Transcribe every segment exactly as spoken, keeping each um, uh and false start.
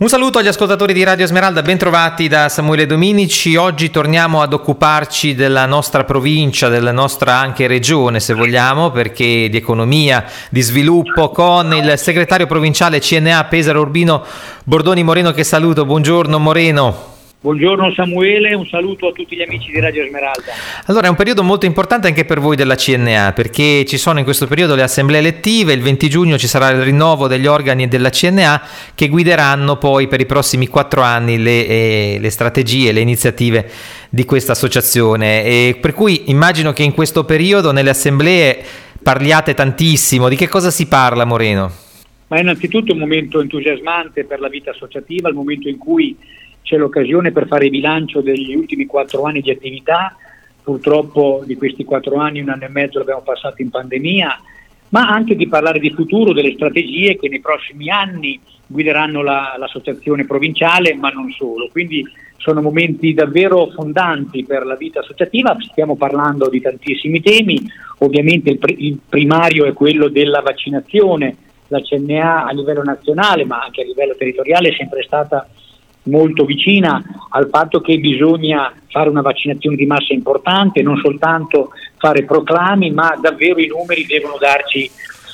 Un saluto agli ascoltatori di Radio Esmeralda, bentrovati da Samuele Dominici. Oggi torniamo ad occuparci della nostra provincia, della nostra anche regione, se vogliamo, perché di economia, di sviluppo, con il segretario provinciale C N A Pesaro Urbino Bordoni Moreno, che saluto. Buongiorno Moreno. Buongiorno Samuele, un saluto a tutti gli amici di Radio Esmeralda. Allora, è un periodo molto importante anche per voi della C N A, perché ci sono in questo periodo le assemblee elettive, il venti giugno ci sarà il rinnovo degli organi della C N A che guideranno poi per i prossimi quattro anni le, eh, le strategie, le iniziative di questa associazione, e per cui immagino che in questo periodo nelle assemblee parliate tantissimo. Di che cosa si parla, Moreno? Ma innanzitutto è un momento entusiasmante per la vita associativa, il momento in cui c'è l'occasione per fare il bilancio degli ultimi quattro anni di attività. Purtroppo di questi quattro anni, un anno e mezzo l'abbiamo passato in pandemia, ma anche di parlare di futuro, delle strategie che nei prossimi anni guideranno la, l'associazione provinciale, ma non solo. Quindi sono momenti davvero fondanti per la vita associativa. Stiamo parlando di tantissimi temi, ovviamente il, pr- il primario è quello della vaccinazione. La C N A a livello nazionale, ma anche a livello territoriale, è sempre stata molto vicina al fatto che bisogna fare una vaccinazione di massa importante, non soltanto fare proclami, ma davvero i numeri devono darci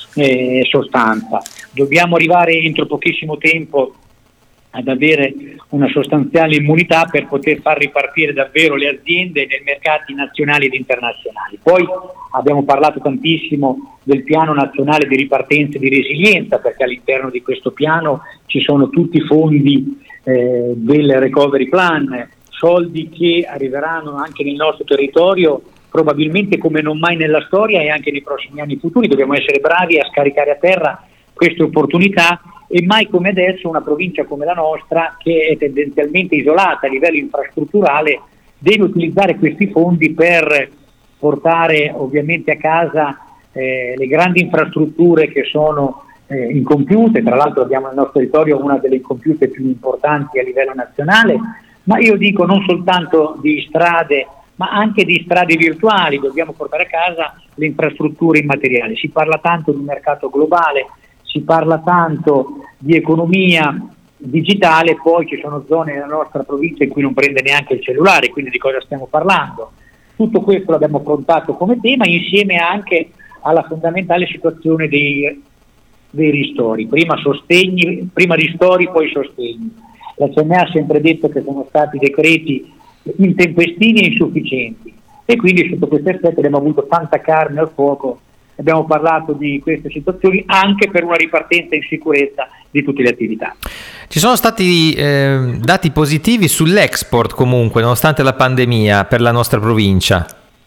eh, sostanza. Dobbiamo arrivare entro pochissimo tempo ad avere una sostanziale immunità per poter far ripartire davvero le aziende nei mercati nazionali ed internazionali. Poi abbiamo parlato tantissimo del piano nazionale di ripartenza e di resilienza, perché all'interno di questo piano ci sono tutti i fondi eh, del recovery plan, soldi che arriveranno anche nel nostro territorio probabilmente come non mai nella storia e anche nei prossimi anni futuri. Dobbiamo essere bravi a scaricare a terra queste opportunità, e mai come adesso una provincia come la nostra, che è tendenzialmente isolata a livello infrastrutturale, deve utilizzare questi fondi per portare ovviamente a casa eh, le grandi infrastrutture che sono eh, incompiute. Tra l'altro abbiamo nel nostro territorio una delle incompiute più importanti a livello nazionale, ma io dico non soltanto di strade, ma anche di strade virtuali. Dobbiamo portare a casa le infrastrutture immateriali. Si parla tanto di un mercato globale, si parla tanto di economia digitale, poi ci sono zone nella nostra provincia in cui non prende neanche il cellulare, quindi di cosa stiamo parlando? Tutto questo l'abbiamo affrontato come tema, insieme anche alla fondamentale situazione dei, dei ristori. Prima sostegni, prima ristori, poi sostegni. La C N A ha sempre detto che sono stati decreti intempestivi e insufficienti, e quindi sotto questo aspetto abbiamo avuto tanta carne al fuoco. Abbiamo parlato di queste situazioni anche per una ripartenza in sicurezza di tutte le attività. Ci sono stati eh, dati positivi sull'export comunque, nonostante la pandemia, per la nostra provincia?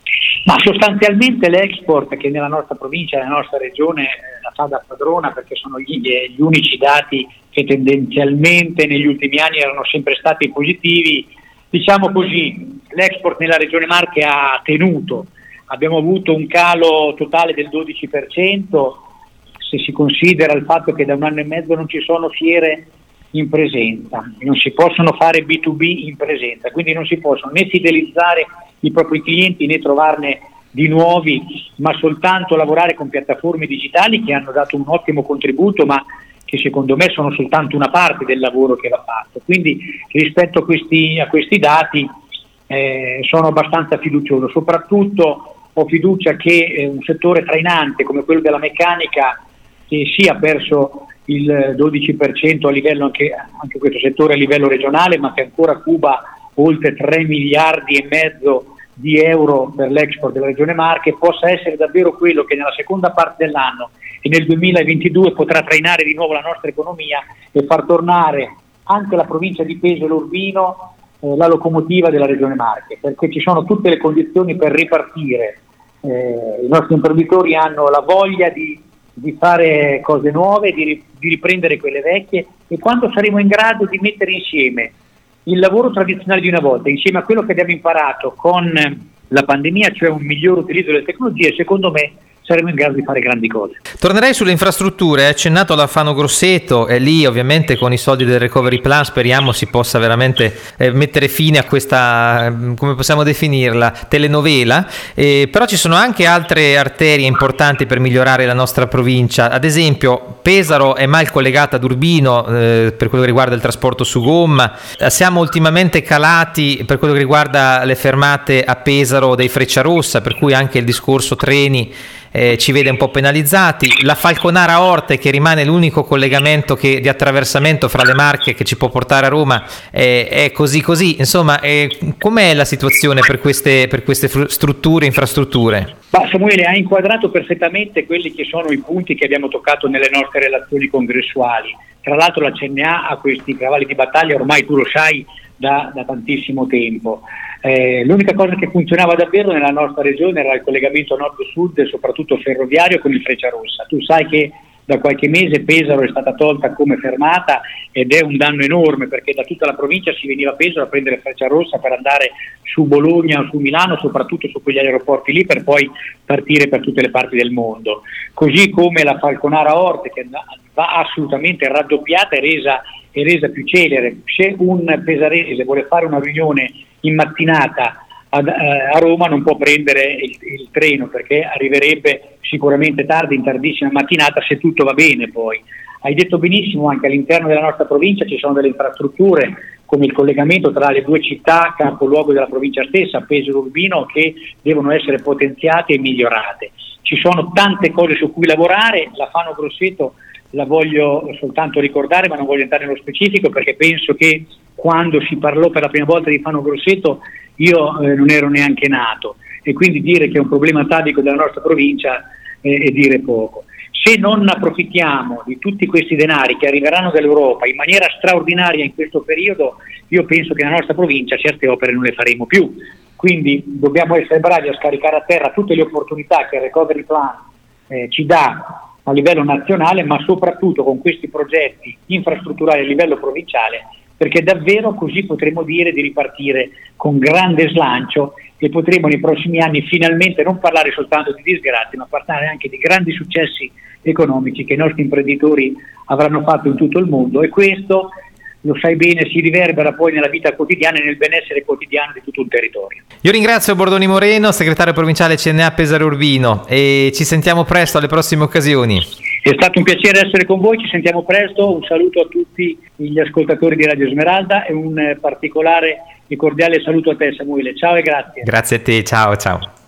Ma sostanzialmente l'export, che nella nostra provincia, nella nostra regione, la fa da padrona, perché sono gli, gli unici dati che tendenzialmente negli ultimi anni erano sempre stati positivi. Diciamo così, l'export nella regione Marche ha tenuto. Abbiamo avuto un calo totale del dodici per cento, se si considera il fatto che da un anno e mezzo non ci sono fiere in presenza, non si possono fare B due B in presenza, quindi non si possono né fidelizzare i propri clienti né trovarne di nuovi, ma soltanto lavorare con piattaforme digitali che hanno dato un ottimo contributo, ma che secondo me sono soltanto una parte del lavoro che va fatto. Quindi rispetto a questi, a questi dati eh, sono abbastanza fiducioso. Soprattutto ho fiducia che eh, un settore trainante come quello della meccanica, che sia perso il dodici per cento a livello, anche, anche questo settore a livello regionale, ma che ancora cuba oltre tre miliardi e mezzo di euro per l'export della regione Marche, possa essere davvero quello che nella seconda parte dell'anno e nel duemilaventidue potrà trainare di nuovo la nostra economia e far tornare anche la provincia di Pesaro Urbino eh, la locomotiva della regione Marche, perché ci sono tutte le condizioni per ripartire. Eh, i nostri imprenditori hanno la voglia di, di fare cose nuove, di, di riprendere quelle vecchie, e quando saremo in grado di mettere insieme il lavoro tradizionale di una volta insieme a quello che abbiamo imparato con la pandemia, cioè un miglior utilizzo delle tecnologie, secondo me saremo in grado di fare grandi cose. Tornerei sulle infrastrutture, hai accennato alla Fano Grosseto, e lì ovviamente con i soldi del Recovery Plan speriamo si possa veramente eh, mettere fine a questa, eh, come possiamo definirla, telenovela, eh, però ci sono anche altre arterie importanti per migliorare la nostra provincia, ad esempio Pesaro è mal collegata ad Urbino eh, per quello che riguarda il trasporto su gomma, siamo ultimamente calati per quello che riguarda le fermate a Pesaro dei Frecciarossa, per cui anche il discorso treni Eh, ci vede un po' penalizzati. La Falconara Orte, che rimane l'unico collegamento che, di attraversamento fra le Marche che ci può portare a Roma, eh, è così così. Insomma, eh, com'è la situazione per queste, per queste fr- strutture, infrastrutture? Ma Samuele ha inquadrato perfettamente quelli che sono i punti che abbiamo toccato nelle nostre relazioni congressuali. Tra l'altro la C N A ha questi cavalli di battaglia, ormai tu lo sai, da, da tantissimo tempo. Eh, l'unica cosa che funzionava davvero nella nostra regione era il collegamento nord-sud, soprattutto ferroviario, con il Frecciarossa. Tu sai che da qualche mese Pesaro è stata tolta come fermata ed è un danno enorme, perché da tutta la provincia si veniva a Pesaro a prendere Frecciarossa per andare su Bologna o su Milano, soprattutto su quegli aeroporti lì, per poi partire per tutte le parti del mondo. Così come la Falconara Orte, che va assolutamente raddoppiata e resa, è resa più celere. Se un pesarese vuole fare una riunione in mattinata a, a Roma non può prendere il, il treno, perché arriverebbe sicuramente tardi, in tardissima mattinata, se tutto va bene. Poi hai detto benissimo, anche all'interno della nostra provincia ci sono delle infrastrutture come il collegamento tra le due città capoluogo della provincia stessa, Pesaro e Urbino, che devono essere potenziate e migliorate. Ci sono tante cose su cui lavorare. La Fano Grosseto la voglio soltanto ricordare, ma non voglio entrare nello specifico, perché penso che quando si parlò per la prima volta di Fano Grosseto io eh, non ero neanche nato, e quindi dire che è un problema atavico della nostra provincia eh, è dire poco. Se non approfittiamo di tutti questi denari che arriveranno dall'Europa in maniera straordinaria in questo periodo, io penso che nella nostra provincia certe opere non le faremo più. Quindi dobbiamo essere bravi a scaricare a terra tutte le opportunità che il Recovery Plan eh, ci dà a livello nazionale, ma soprattutto con questi progetti infrastrutturali a livello provinciale, perché davvero così potremo dire di ripartire con grande slancio e potremo nei prossimi anni finalmente non parlare soltanto di disgrazie, ma parlare anche di grandi successi economici che i nostri imprenditori avranno fatto in tutto il mondo, e questo, lo sai bene, si riverbera poi nella vita quotidiana e nel benessere quotidiano di tutto un territorio. Io ringrazio Bordoni Moreno, segretario provinciale C N A Pesaro Urbino, e ci sentiamo presto alle prossime occasioni. È stato un piacere essere con voi, ci sentiamo presto. Un saluto a tutti gli ascoltatori di Radio Smeralda e un particolare e cordiale saluto a te, Samuele. Ciao e grazie. Grazie a te, ciao ciao.